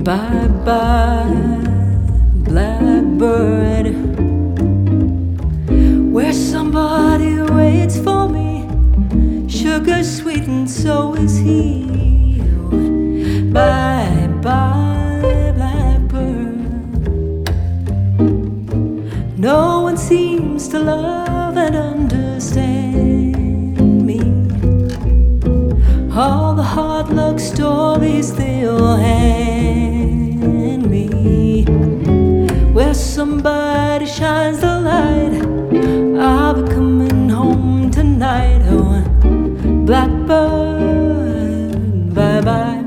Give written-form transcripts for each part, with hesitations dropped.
Bye bye, blackbird, where somebody waits for me. Sugar sweet and so is he. Bye bye, blackbird. No one seems to love and understand me. All the hard luck stories they'll hand me, where somebody shines the light. I'll be coming home tonight. Oh, blackbird, bye bye.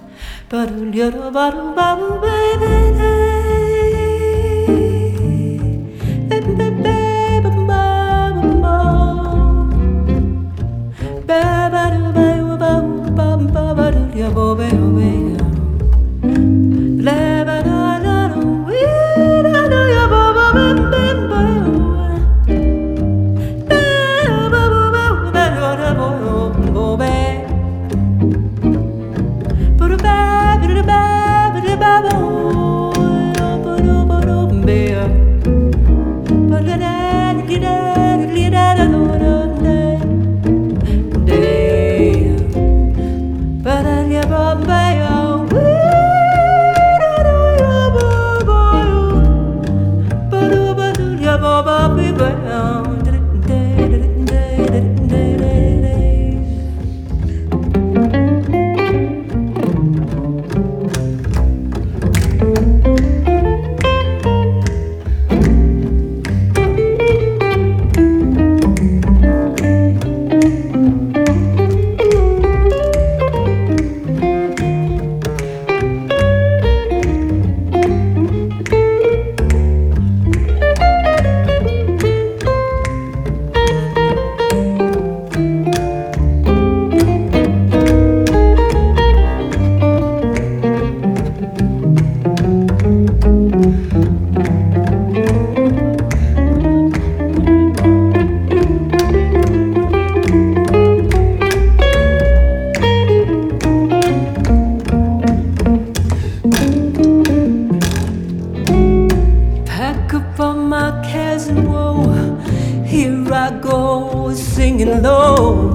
Here I go singing low.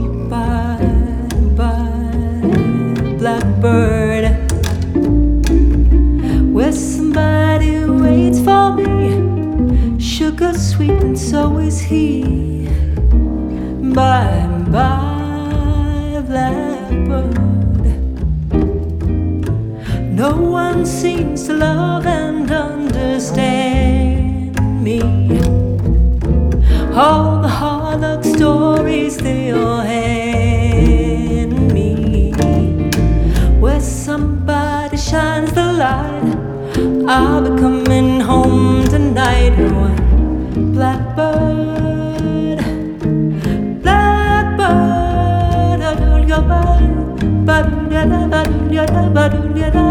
Bye bye, blackbird, where somebody waits for me. Sugar sweet and so is he. Bye bye, blackbird. No one seems to love and understand me. All the hard luck stories they all hand me, where somebody shines the light. I'll be coming home tonight. Oh, blackbird, blackbird,